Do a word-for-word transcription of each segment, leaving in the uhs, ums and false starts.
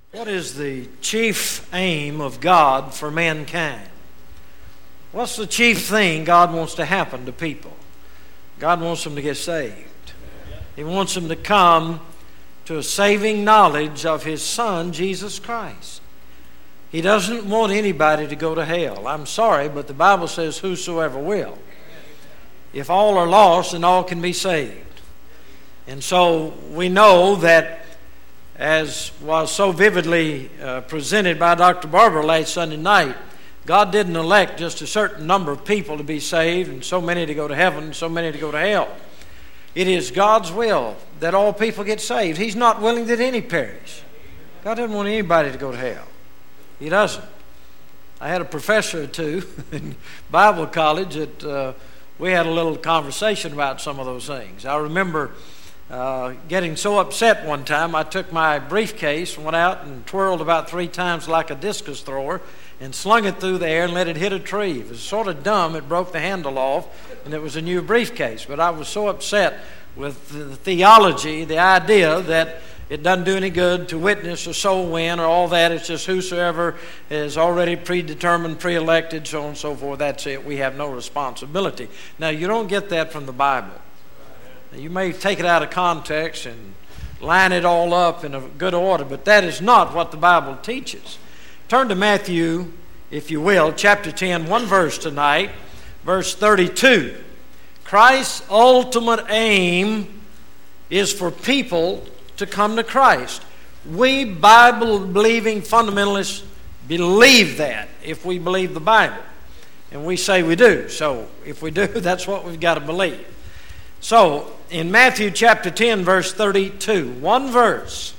What is the chief aim of God for mankind? What's the chief thing God wants to happen to people? God wants them to get saved. He wants them to come to a saving knowledge of His Son, Jesus Christ. He doesn't want anybody to go to hell. I'm sorry, but the Bible says whosoever will. If all are lost, then all can be saved. And so we know that, as was so vividly uh, presented by Doctor Barber last Sunday night, God didn't elect just a certain number of people to be saved and so many to go to heaven and so many to go to hell. It is God's will that all people get saved. He's not willing that any perish. God doesn't want anybody to go to hell. He doesn't. I had a professor or two in Bible college that uh, we had a little conversation about some of those things. I remember Uh, getting so upset one time, I took my briefcase, went out and twirled about three times like a discus thrower and slung it through the air and let it hit a tree. It was sort of dumb. It broke the handle off, and it was a new briefcase. But I was so upset with the theology, the idea that it doesn't do any good to witness or soul win or all that. It's just whosoever is already predetermined, pre-elected, so on and so forth. That's it. We have no responsibility. Now, you don't get that from the Bible. You may take it out of context and line it all up in a good order, but that is not what the Bible teaches. Turn to Matthew, if you will, chapter ten, one verse tonight, verse thirty-two. Christ's ultimate aim is for people to come to Christ. We Bible-believing fundamentalists believe that, if we believe the Bible. And we say we do. So if we do, that's what we've got to believe. So, in Matthew chapter ten, verse thirty-two, one verse,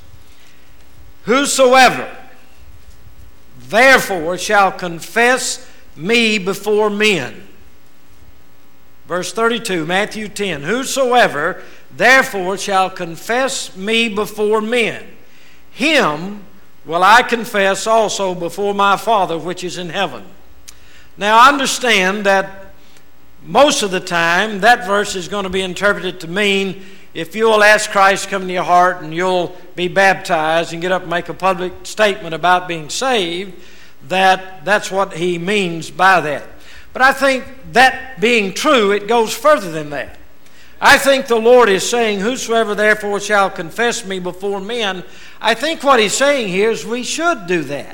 whosoever therefore shall confess me before men. Verse thirty-two, Matthew ten, whosoever therefore shall confess me before men, him will I confess also before my Father which is in heaven. Now, understand that most of the time, that verse is going to be interpreted to mean if you'll ask Christ to come into your heart and you'll be baptized and get up and make a public statement about being saved, that that's what he means by that. But I think that being true, it goes further than that. I think the Lord is saying, whosoever therefore shall confess me before men, I think what he's saying here is we should do that.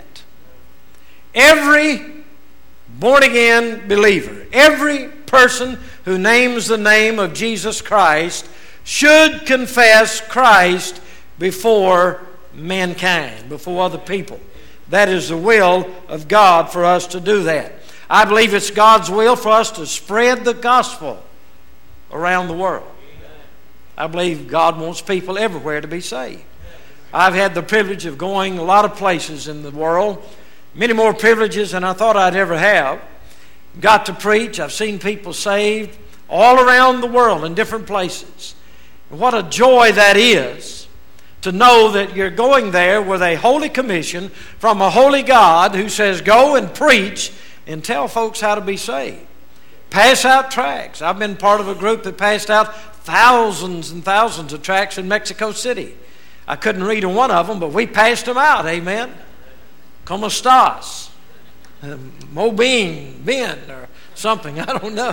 Every born-again believer, every person who names the name of Jesus Christ should confess Christ before mankind, before other people. That is the will of God for us to do that. I believe it's God's will for us to spread the gospel around the world. I believe God wants people everywhere to be saved. I've had the privilege of going a lot of places in the world, many more privileges than I thought I'd ever have. Got to preach. I've seen people saved all around the world in different places. And what a joy that is to know that you're going there with a holy commission from a holy God who says, go and preach and tell folks how to be saved. Pass out tracts. I've been part of a group that passed out thousands and thousands of tracts in Mexico City. I couldn't read one of them, but we passed them out. Amen. Como estás? Mobin, Ben, or something, I don't know.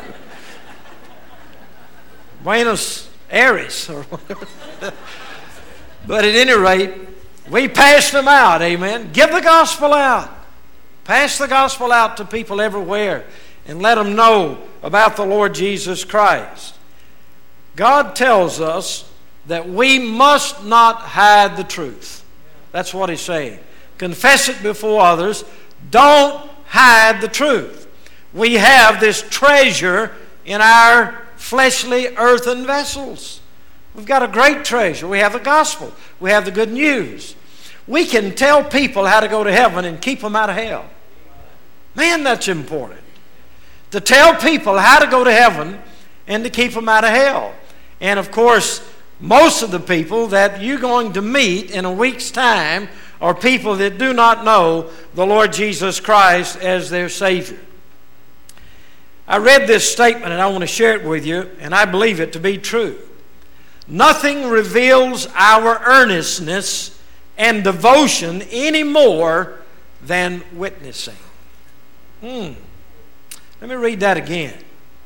Buenos Aires, or whatever. But at any rate, we passed them out, amen. Give the gospel out. Pass the gospel out to people everywhere and let them know about the Lord Jesus Christ. God tells us that we must not hide the truth. That's what he's saying. Confess it before others. Don't hide the truth. We have this treasure in our fleshly earthen vessels. We've got a great treasure. We have the gospel. We have the good news. We can tell people how to go to heaven and keep them out of hell. Man, that's important. To tell people how to go to heaven and to keep them out of hell. And of course, most of the people that you're going to meet in a week's time are people that do not know the Lord Jesus Christ as their Savior. I read this statement and I want to share it with you, and I believe it to be true. Nothing reveals our earnestness and devotion any more than witnessing. Hmm. Let me read that again.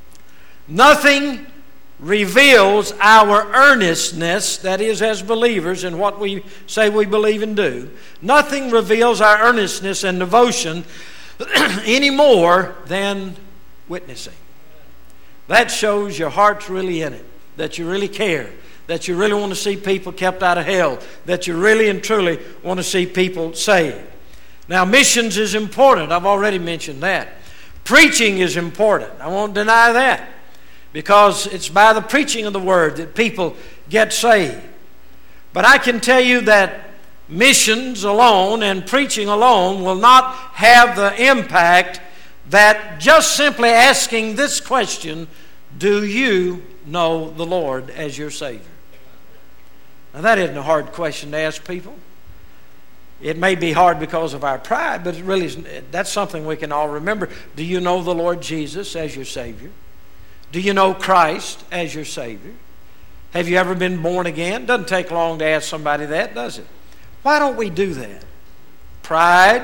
Nothing reveals our earnestness, that is, as believers, in what we say we believe and do. Nothing reveals our earnestness and devotion any more than witnessing. That shows your heart's really in it, that you really care, that you really want to see people kept out of hell, that you really and truly want to see people saved. Now, missions is important. I've already mentioned that. Preaching is important. I won't deny that, because it's by the preaching of the Word that people get saved. But I can tell you that missions alone and preaching alone will not have the impact that just simply asking this question, do you know the Lord as your Savior? Now, that isn't a hard question to ask people. It may be hard because of our pride, but it really isn't. That's something we can all remember. Do you know the Lord Jesus as your Savior? Do you know Christ as your Savior? Have you ever been born again? Doesn't take long to ask somebody that, does it? Why don't we do that? Pride.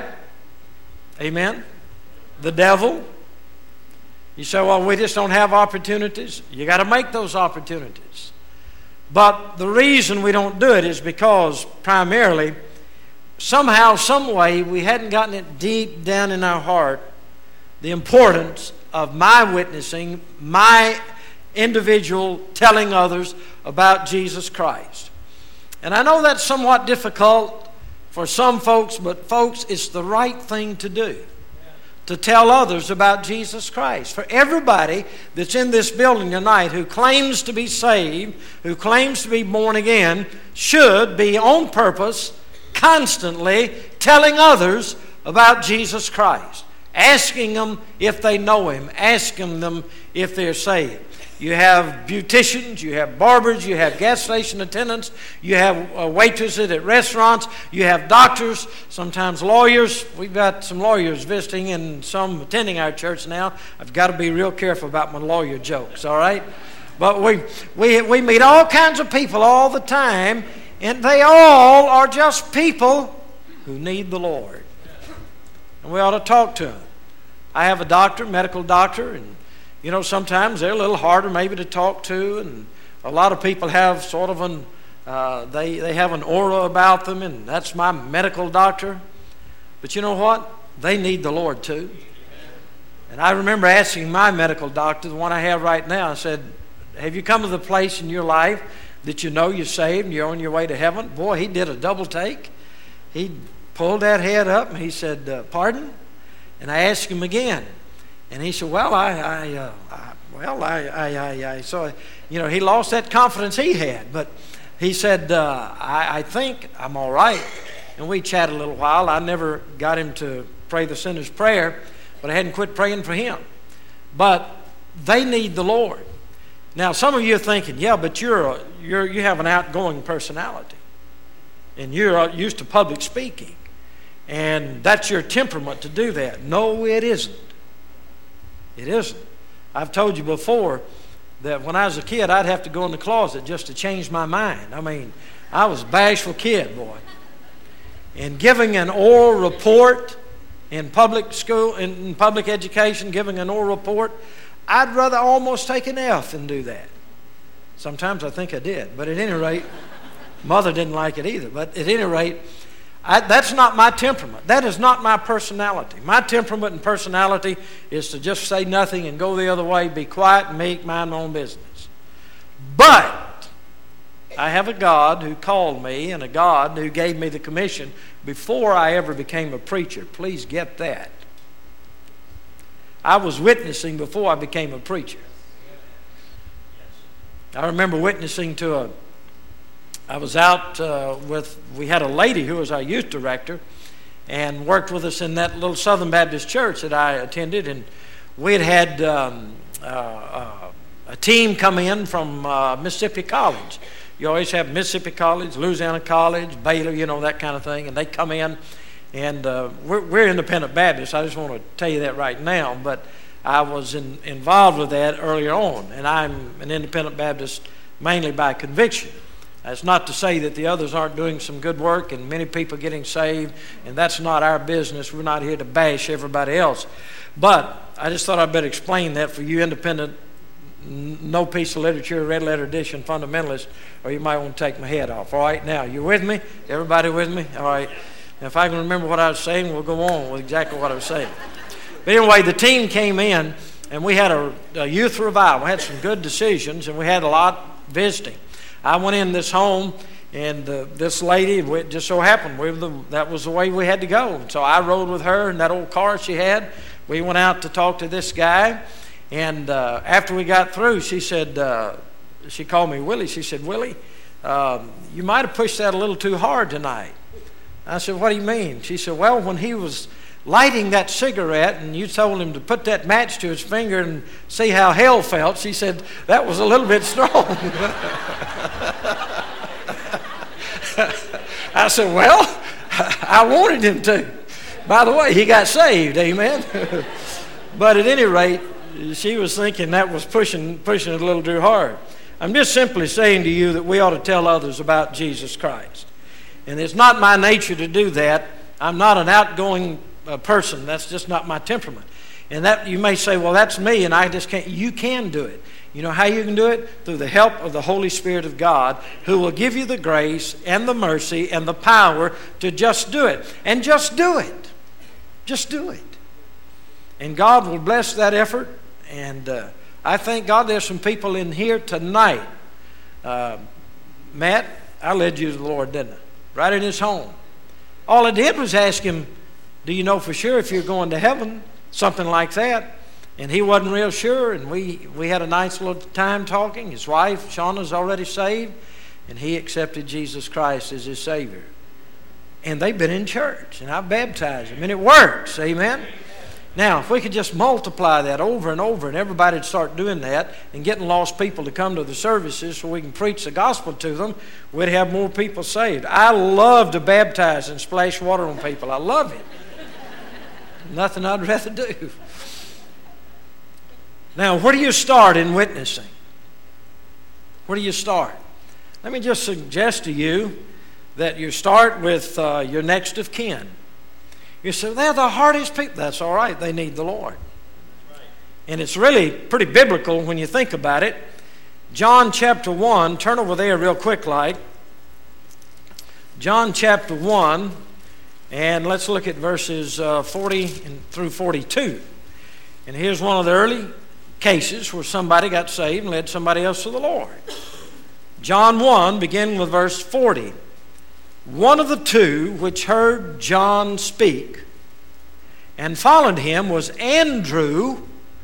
Amen. The devil. You say, well, we just don't have opportunities. You got to make those opportunities. But the reason we don't do it is because primarily, somehow, some way, we hadn't gotten it deep down in our heart, the importance of my witnessing, my individual telling others about Jesus Christ. And I know that's somewhat difficult for some folks, but folks, it's the right thing to do, to tell others about Jesus Christ. For everybody that's in this building tonight who claims to be saved, who claims to be born again, should be on purpose constantly telling others about Jesus Christ, asking them if they know Him, asking them if they're saved. You have beauticians, you have barbers, you have gas station attendants, you have uh, waitresses at restaurants, you have doctors, sometimes lawyers. We've got some lawyers visiting and some attending our church now. I've got to be real careful about my lawyer jokes, all right? But we, we, we meet all kinds of people all the time, and they all are just people who need the Lord. And we ought to talk to them. I have a doctor, medical doctor, and you know, sometimes they're a little harder maybe to talk to, and a lot of people have sort of an, uh, they, they have an aura about them, and that's my medical doctor. But you know what? They need the Lord too. And I remember asking my medical doctor, the one I have right now, I said, have you come to the place in your life that you know you're saved and you're on your way to heaven? Boy, he did a double take. He pulled that head up and he said, uh, pardon? And I asked him again. And he said, well, I, I, uh, I well, I, I, I, I, so, you know, he lost that confidence he had. But he said, uh, I, I think I'm all right. And we chatted a little while. I never got him to pray the sinner's prayer, but I hadn't quit praying for him. But they need the Lord. Now, some of you are thinking, yeah, but you're, a, you're you have an outgoing personality, and you're used to public speaking, and that's your temperament to do that. No, it isn't. It isn't. I've told you before that when I was a kid, I'd have to go in the closet just to change my mind. I mean, I was a bashful kid, boy. And giving an oral report in public school, in public education, giving an oral report, I'd rather almost take an F than do that. Sometimes I think I did, but at any rate, Mother didn't like it either. But at any rate, I, that's not my temperament. That is not my personality. My temperament and personality is to just say nothing and go the other way, be quiet and meek, mind my own business. But I have a God who called me and a God who gave me the commission before I ever became a preacher. Please get that. I was witnessing before I became a preacher. I remember witnessing to a I was out uh, with, we had a lady who was our youth director and worked with us in that little Southern Baptist church that I attended. And we had had um, uh, uh, a team come in from uh, Mississippi College. You always have Mississippi College, Louisiana College, Baylor, you know, that kind of thing. And they come in, and uh, we're, we're independent Baptists. I just want to tell you that right now. But I was in, involved with that earlier on. And I'm an independent Baptist mainly by conviction. That's not to say that the others aren't doing some good work and many people getting saved, and that's not our business. We're not here to bash everybody else. But I just thought I'd better explain that for you independent, no piece of literature, red letter edition fundamentalists, or you might want to take my head off. All right, now, you with me? Everybody with me? All right. Now, if I can remember what I was saying, we'll go on with exactly what I was saying. But anyway, the team came in, and we had a, a youth revival. We had some good decisions, and we had a lot visiting. I went in this home, and uh, this lady, it just so happened, we were the, that was the way we had to go. And so I rode with her in that old car she had. We went out to talk to this guy, and uh, after we got through, she said, uh, she called me Willie. She said, Willie, um, you might have pushed that a little too hard tonight. I said, what do you mean? She said, well, when he was lighting that cigarette and you told him to put that match to his finger and see how hell felt, she said, that was a little bit strong. I said, well, I wanted him to. By the way, he got saved, amen. But at any rate, she was thinking that was pushing, pushing it a little too hard. I'm just simply saying to you that we ought to tell others about Jesus Christ. And it's not my nature to do that. I'm not an outgoing uh, person. That's just not my temperament. And that you may say, well, that's me, and I just can't. You can do it. You know how you can do it? Through the help of the Holy Spirit of God, who will give you the grace and the mercy and the power to just do it. And just do it. Just do it. And God will bless that effort. And uh, I thank God there's some people in here tonight. Uh, Matt, I led you to the Lord, didn't I? Right in his home. All I did was ask him, do you know for sure if you're going to heaven? Something like that. And he wasn't real sure, and we, we had a nice little time talking. His wife, Shauna's already saved, and he accepted Jesus Christ as his Savior. And they've been in church, and I baptized them, and it works, amen? Now, if we could just multiply that over and over, and everybody would start doing that, and getting lost people to come to the services so we can preach the gospel to them, we'd have more people saved. I love to baptize and splash water on people. I love it. Nothing I'd rather do. Now, where do you start in witnessing? Where do you start? Let me just suggest to you that you start with uh, your next of kin. You say, they're the hardest people. That's all right. They need the Lord. And it's really pretty biblical when you think about it. John chapter one, turn over there real quick like. John chapter one, and let's look at verses uh, forty through forty-two. And here's one of the early cases where somebody got saved and led somebody else to the Lord. John one, beginning with verse forty. One of the two which heard John speak and followed him was Andrew,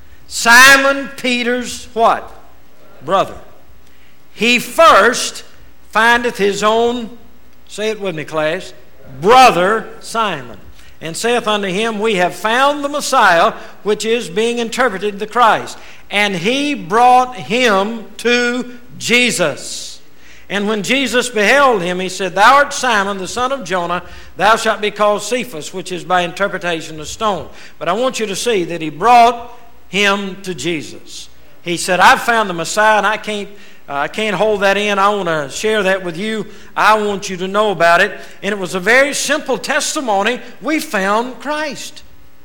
Simon Peter's what? Brother. He first findeth his own, say it with me, class, brother Simon, and saith unto him, we have found the Messiah, which is being interpreted the Christ. And he brought him to Jesus. And when Jesus beheld him, he said, thou art Simon, the son of Jonah, thou shalt be called Cephas, which is by interpretation a stone. But I want you to see that he brought him to Jesus. He said, I've found the Messiah, and I can't, uh, I can't hold that in. I want to share that with you. I want you to know about it. And it was a very simple testimony. We found Christ.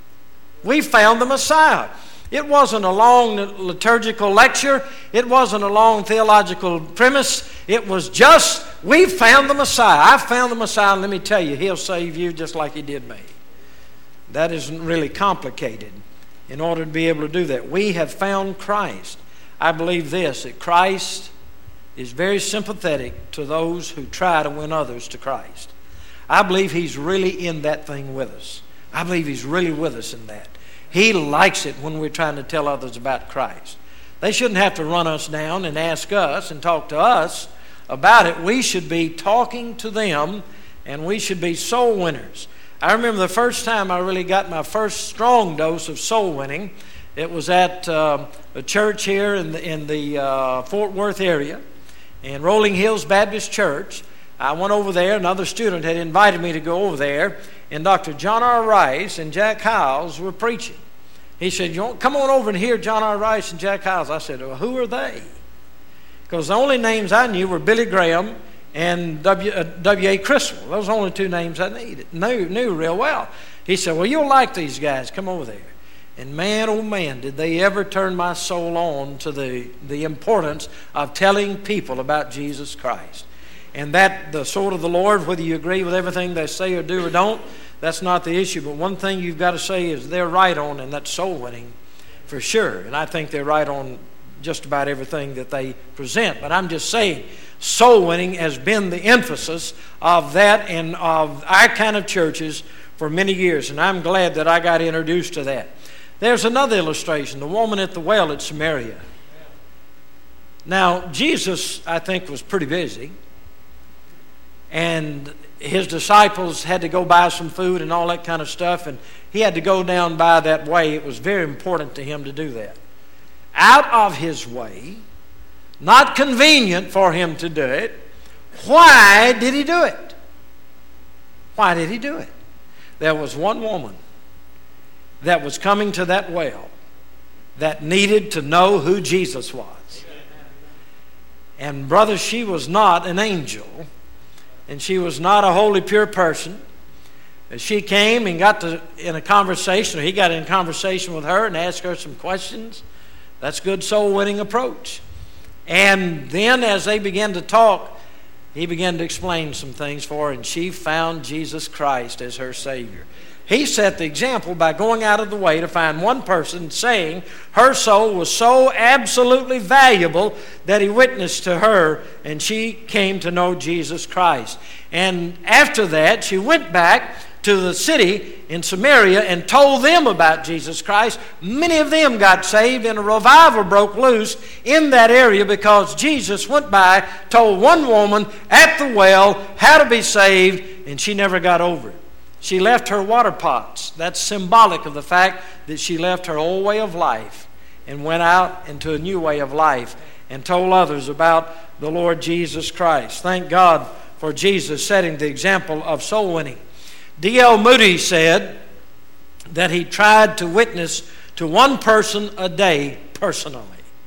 We found the Messiah. It wasn't a long liturgical lecture. It wasn't a long theological premise. It was just, we found the Messiah. I found the Messiah, and let me tell you, he'll save you just like he did me. That isn't really complicated in order to be able to do that. We have found Christ. I believe this, that Christ is very sympathetic to those who try to win others to Christ. I believe he's really in that thing with us. I believe he's really with us in that. He likes it when we're trying to tell others about Christ. They shouldn't have to run us down and ask us and talk to us about it. We should be talking to them, and we should be soul winners. I remember the first time I really got my first strong dose of soul winning. It was at uh, a church here in the, in the uh, Fort Worth area, in Rolling Hills Baptist Church. I went over there. Another student had invited me to go over there, and Doctor John R. Rice and Jack Hyles were preaching. He said, you want, come on over and hear John R. Rice and Jack Hyles. I said, well, who are they? Because the only names I knew were Billy Graham and W. Uh, W A Criswell. Those are the only two names I needed, knew, knew real well. He said, well, you'll like these guys. Come over there. And man, oh man, did they ever turn my soul on to the, the importance of telling people about Jesus Christ. And that, the sword of the Lord, whether you agree with everything they say or do or don't, that's not the issue. But one thing you've got to say is they're right on, and that's soul winning for sure. And I think they're right on just about everything that they present. But I'm just saying, soul winning has been the emphasis of that and of our kind of churches for many years. And I'm glad that I got introduced to that. There's another illustration, the woman at the well at Samaria. Now, Jesus, I think, was pretty busy. And his disciples had to go buy some food and all that kind of stuff. And he had to go down by that way. It was very important to him to do that. Out of his way, not convenient for him to do it. Why did he do it? Why did he do it? There was one woman that was coming to that well that needed to know who Jesus was. And brother, she was not an angel, and she was not a holy, pure person. She came and got to, in a conversation, or he got in conversation with her and asked her some questions. That's good soul-winning approach. And then as they began to talk, he began to explain some things for her, and she found Jesus Christ as her Savior. He set the example by going out of the way to find one person, saying her soul was so absolutely valuable that he witnessed to her, and she came to know Jesus Christ. And after that, she went back to the city in Samaria and told them about Jesus Christ. Many of them got saved, and a revival broke loose in that area because Jesus went by, told one woman at the well how to be saved, and she never got over it. She left her water pots. That's symbolic of the fact that she left her old way of life and went out into a new way of life and told others about the Lord Jesus Christ. Thank God for Jesus setting the example of soul winning. D L Moody said that he tried to witness to one person a day personally.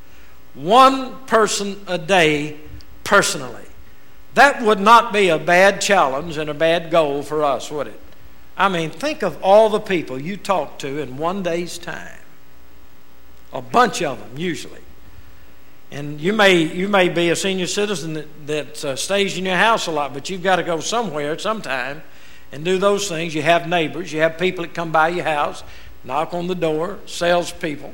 One person a day personally. That would not be a bad challenge and a bad goal for us, would it? I mean, think of all the people you talk to in one day's time. A bunch of them, usually. And you may you may be a senior citizen that, that uh, stays in your house a lot, but you've got to go somewhere sometime and do those things. You have neighbors. You have people that come by your house, knock on the door, salespeople.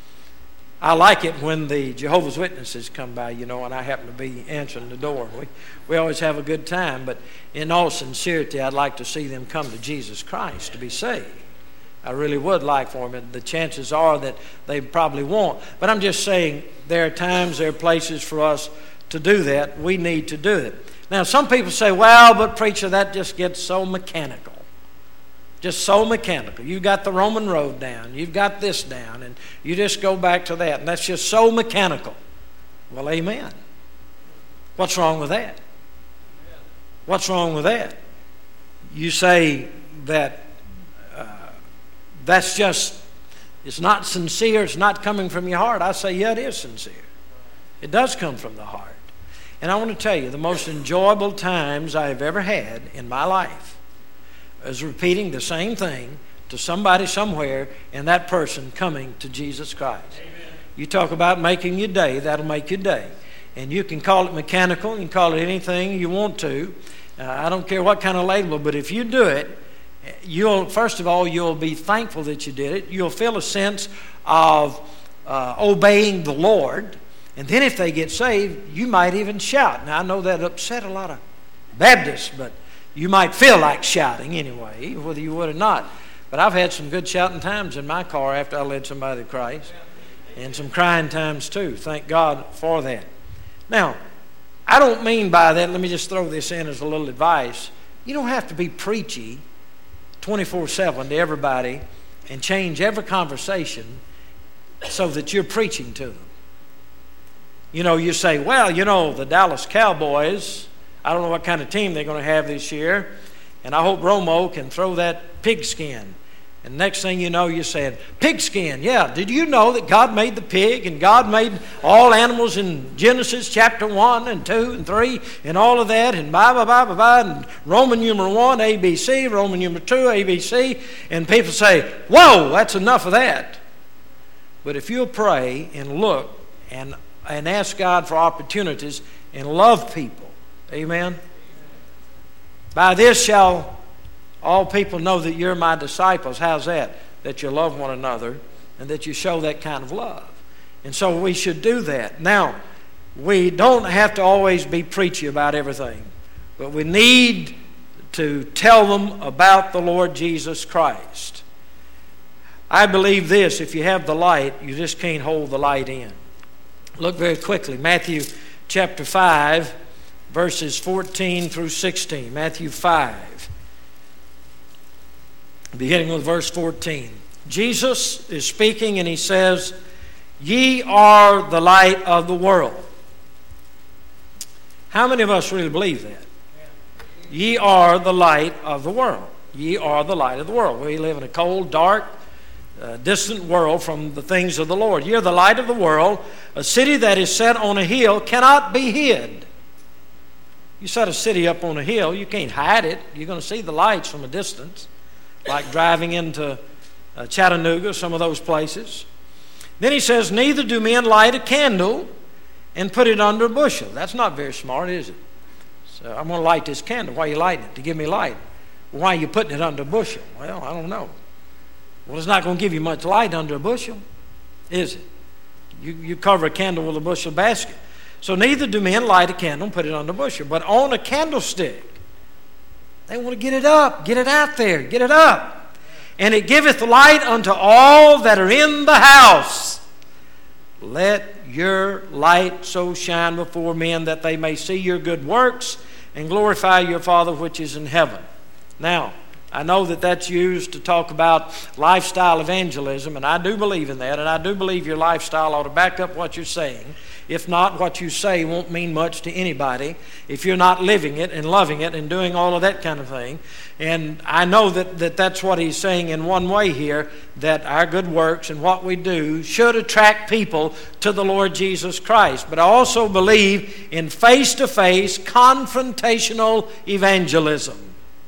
I like it when the Jehovah's Witnesses come by, you know, and I happen to be answering the door. We, we always have a good time, but in all sincerity, I'd like to see them come to Jesus Christ to be saved. I really would like for them, and the chances are that they probably won't. But I'm just saying there are times, there are places for us to do that. We need to do it. Now, some people say, well, but preacher, that just gets so mechanical. Just so mechanical. You've got the Roman road down. You've got this down. And you just go back to that. And that's just so mechanical. Well, amen. What's wrong with that? What's wrong with that? You say that uh, that's just, it's not sincere. It's not coming from your heart. I say, yeah, it is sincere. It does come from the heart. And I want to tell you, the most enjoyable times I have ever had in my life is repeating the same thing to somebody somewhere and that person coming to Jesus Christ. Amen. You talk about making your day, that'll make your day. And you can call it mechanical, you can call it anything you want to. Uh, I don't care what kind of label, but if you do it, you'll, first of all, you'll be thankful that you did it. You'll feel a sense of uh, obeying the Lord. And then if they get saved, you might even shout. Now, I know that upset a lot of Baptists, but you might feel like shouting anyway, whether you would or not. But I've had some good shouting times in my car after I led somebody to Christ. And some crying times too. Thank God for that. Now, I don't mean by that, let me just throw this in as a little advice. You don't have to be preachy twenty-four seven to everybody and change every conversation so that you're preaching to them. You know, you say, well, you know, the Dallas Cowboys, I don't know what kind of team they're going to have this year, and I hope Romo can throw that pigskin. And next thing you know, you're saying, pigskin. Yeah, did you know that God made the pig and God made all animals in Genesis chapter one and two and three and all of that and blah, blah, blah, blah, blah, and Roman numeral one, A B C, Roman numeral two, A B C. And people say, whoa, that's enough of that. But if you'll pray and look and, and ask God for opportunities and love people, amen? By this shall all people know that you're my disciples. How's that? That you love one another and that you show that kind of love. And so we should do that. Now, we don't have to always be preachy about everything, but we need to tell them about the Lord Jesus Christ. I believe this, if you have the light, you just can't hold the light in. Look very quickly, Matthew chapter five, verses fourteen through sixteen. Matthew five. Beginning with verse fourteen. Jesus is speaking and he says, ye are the light of the world. How many of us really believe that? Ye are the light of the world. Ye are the light of the world. We live in a cold, dark, uh, distant world from the things of the Lord. Ye are the light of the world. A city that is set on a hill cannot be hid. You set a city up on a hill, you can't hide it. You're going to see the lights from a distance, like driving into uh, Chattanooga, some of those places. Then he says, neither do men light a candle and put it under a bushel. That's not very smart, is it? So I'm going to light this candle. Why are you lighting it? To give me light. Why are you putting it under a bushel? Well, I don't know. Well, it's not going to give you much light under a bushel, is it? You, you cover a candle with a bushel basket. So neither do men light a candle and put it under a bushel, but on a candlestick. They want to get it up, get it out there, get it up. And it giveth light unto all that are in the house. Let your light so shine before men that they may see your good works and glorify your Father which is in heaven. Now, I know that that's used to talk about lifestyle evangelism, and I do believe in that, and I do believe your lifestyle ought to back up what you're saying. If not, what you say won't mean much to anybody if you're not living it and loving it and doing all of that kind of thing. And I know that, that that's what he's saying in one way here, that our good works and what we do should attract people to the Lord Jesus Christ. But I also believe in face-to-face confrontational evangelism.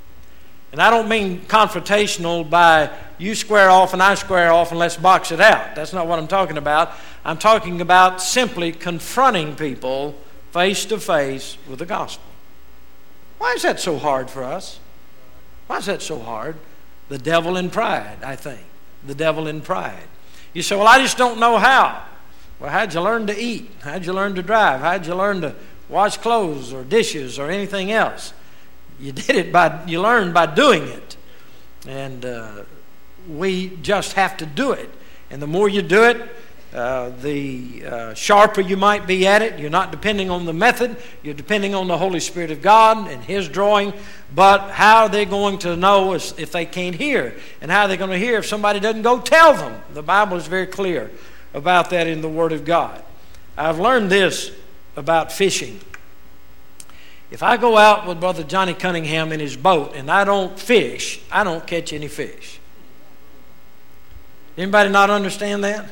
And I don't mean confrontational by you square off and I square off and let's box it out. That's not what I'm talking about. I'm talking about simply confronting people face to face with the gospel. Why is that so hard for us? Why is that so hard? The devil in pride, I think. The devil in pride. You say, well, I just don't know how. Well, how'd you learn to eat? How'd you learn to drive? How'd you learn to wash clothes or dishes or anything else? You did it by, you learned by doing it. And uh, we just have to do it. And the more you do it, uh, the uh, sharper you might be at it. You're not depending on the method. You're depending on the Holy Spirit of God and His drawing. But how are they going to know if they can't hear? And how are they going to hear if somebody doesn't go tell them? The Bible is very clear about that in the Word of God. I've learned this about fishing. If I go out with Brother Johnny Cunningham in his boat and I don't fish, I don't catch any fish. Anybody not understand that?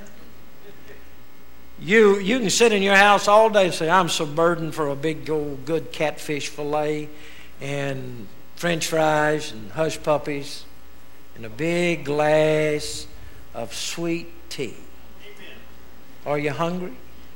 You you can sit in your house all day and say, I'm so burdened for a big old good catfish fillet and French fries and hush puppies and a big glass of sweet tea. Amen. Are you hungry?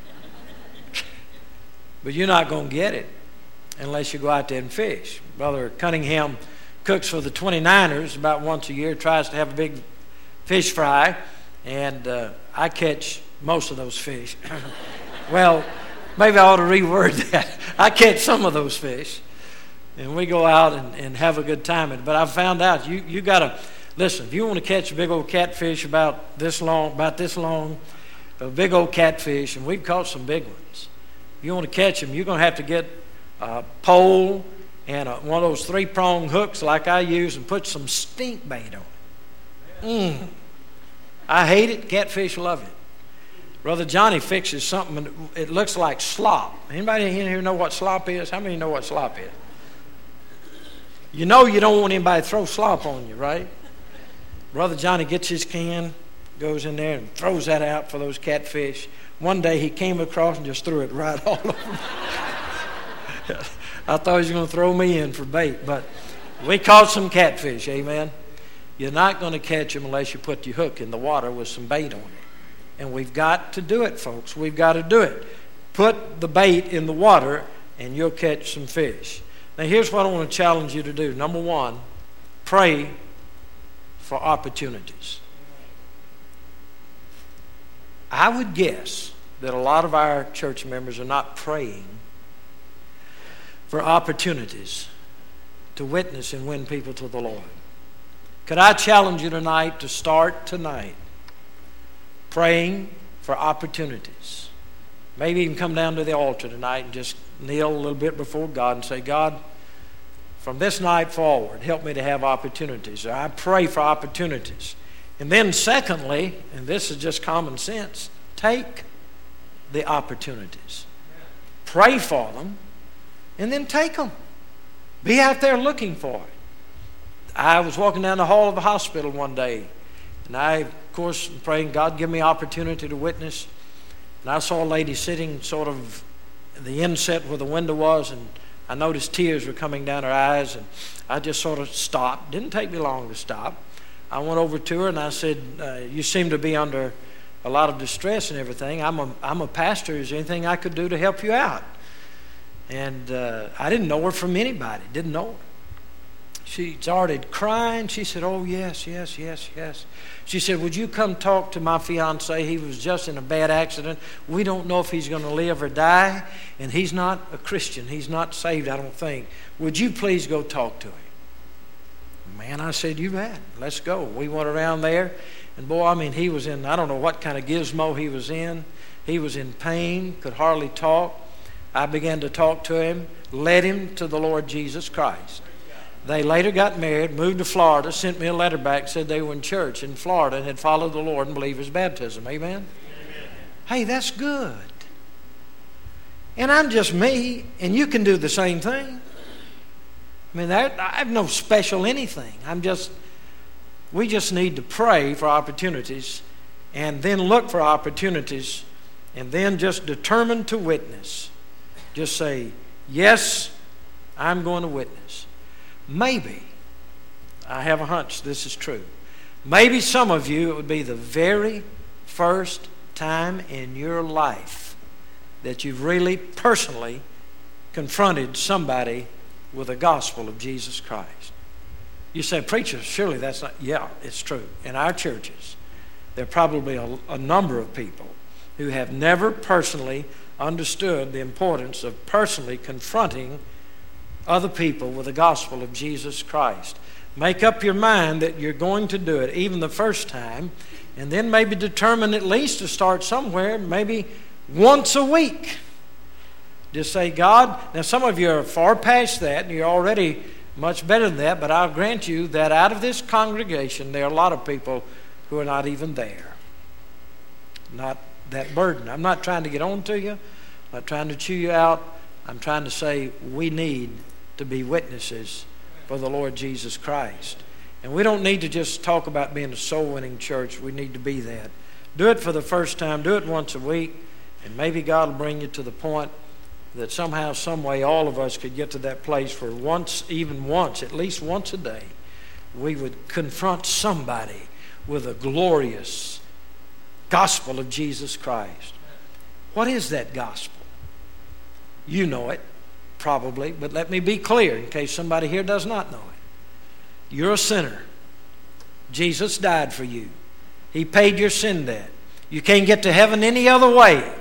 But you're not going to get it unless you go out there and fish. Brother Cunningham cooks for the twenty-niners about once a year, tries to have a big fish fry, and uh, I catch most of those fish. Well, maybe I ought to reword that. I catch some of those fish, and we go out and, and have a good time. But I've found out you you got to listen. If you want to catch a big old catfish about this long, about this long, a big old catfish, and we've caught some big ones. If you want to catch them, you're going to have to get a pole and a, one of those three-prong hooks like I use and put some stink bait on it. Mm. I hate it. Catfish love it. Brother Johnny fixes something, it looks like slop. Anybody in here know what slop is? How many know what slop is? You know you don't want anybody to throw slop on you, right? Brother Johnny gets his can, goes in there and throws that out for those catfish. One day he came across and just threw it right all over me. I thought he was going to throw me in for bait, but we caught some catfish, amen. You're not going to catch them unless you put your hook in the water with some bait on it. And we've got to do it, folks. We've got to do it. Put the bait in the water and you'll catch some fish. Now here's what I want to challenge you to do. Number one, pray for opportunities. I would guess that a lot of our church members are not praying for opportunities to witness and win people to the Lord. Could I challenge you tonight to start tonight praying for opportunities? Maybe even come down to the altar tonight and just kneel a little bit before God and say, God, from this night forward, help me to have opportunities. Or I pray for opportunities. And then secondly, and this is just common sense, take the opportunities. Pray for them, and then take them. Be out there looking for it. I was walking down the hall of the hospital one day, and I, of course, praying, God, give me opportunity to witness. And I saw a lady sitting sort of at the inset where the window was, and I noticed tears were coming down her eyes, and I just sort of stopped. Didn't take me long to stop. I went over to her and I said, uh, you seem to be under a lot of distress and everything. I'm a, I'm a pastor. Is there anything I could do to help you out? And uh, I didn't know her from anybody. Didn't know her. She started crying. She said, oh, yes, yes, yes, yes. She said, would you come talk to my fiance? He was just in a bad accident. We don't know if he's going to live or die. And he's not a Christian. He's not saved, I don't think. Would you please go talk to him? Man, I said, you bet. Let's go. We went around there. And boy, I mean, he was in, I don't know what kind of gizmo he was in. He was in pain, could hardly talk. I began to talk to him, led him to the Lord Jesus Christ. They later got married, moved to Florida, sent me a letter back, said they were in church in Florida and had followed the Lord and believed his baptism. Amen? Amen? Hey, that's good. And I'm just me, and you can do the same thing. I mean, that, I have no special anything. I'm just, we just need to pray for opportunities and then look for opportunities and then just determine to witness. Just say, yes, I'm going to witness. Maybe, I have a hunch this is true. Maybe some of you, it would be the very first time in your life that you've really personally confronted somebody with the gospel of Jesus Christ. You say, preacher, surely that's not. Yeah, it's true. In our churches, there are probably a, a number of people who have never personally understood the importance of personally confronting other people with the gospel of Jesus Christ. Make up your mind that you're going to do it even the first time, and then maybe determine at least to start somewhere, maybe once a week. Just say, God, now some of you are far past that, and you're already much better than that, but I'll grant you that out of this congregation, there are a lot of people who are not even there. Not that burden. I'm not trying to get on to you. I'm not trying to chew you out. I'm trying to say we need to be witnesses for the Lord Jesus Christ. And we don't need to just talk about being a soul-winning church. We need to be that. Do it for the first time. Do it once a week. And maybe God will bring you to the point that somehow, some way, all of us could get to that place where once, even once, at least once a day, we would confront somebody with a glorious gospel of Jesus Christ. What is that gospel? You know it, probably, but let me be clear in case somebody here does not know it. You're a sinner. Jesus died for you. He paid your sin debt. You can't get to heaven any other way.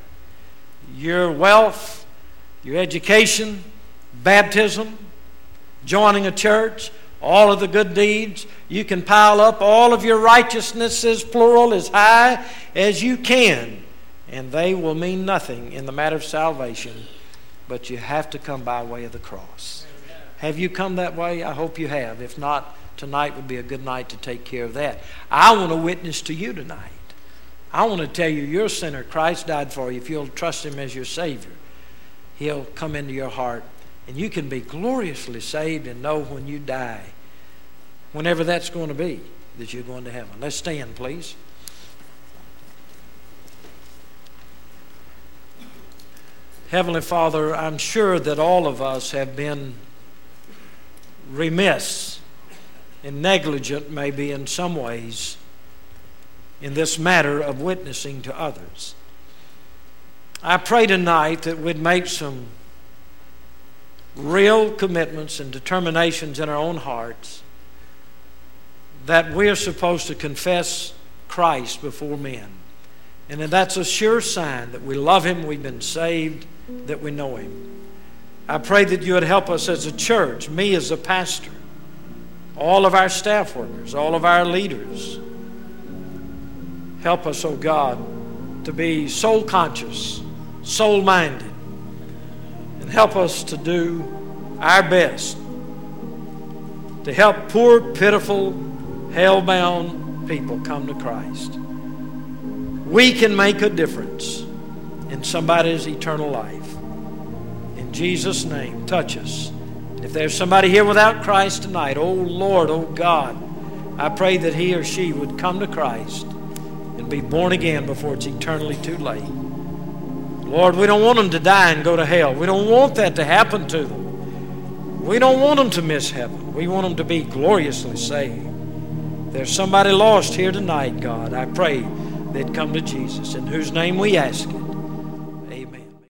Your wealth, your education, baptism, joining a church, all of the good deeds, you can pile up all of your righteousnesses, plural, as high as you can, and they will mean nothing in the matter of salvation. But you have to come by way of the cross. Have you come that way? I hope you have. If not, tonight would be a good night to take care of that. I want to witness to you tonight. I want to tell you you're a sinner. Christ died for you. If you'll trust Him as your Savior, He'll come into your heart, and you can be gloriously saved and know when you die, whenever that's going to be, that you're going to heaven. Let's stand, please. Heavenly Father, I'm sure that all of us have been remiss and negligent, maybe in some ways, in this matter of witnessing to others. I pray tonight that we'd make some real commitments and determinations in our own hearts that we're supposed to confess Christ before men. And that's a sure sign that we love Him, we've been saved, that we know Him. I pray that you would help us as a church, me as a pastor, all of our staff workers, all of our leaders. Help us, oh God, to be soul conscious, soul minded, and help us to do our best to help poor, pitiful, hell-bound people come to Christ. We can make a difference in somebody's eternal life. In Jesus' name, touch us. If there's somebody here without Christ tonight, oh Lord, oh God, I pray that he or she would come to Christ and be born again before it's eternally too late. Lord, we don't want them to die and go to hell. We don't want that to happen to them. We don't want them to miss heaven. We want them to be gloriously saved. If there's somebody lost here tonight, God, I pray they'd come to Jesus, in whose name we ask it.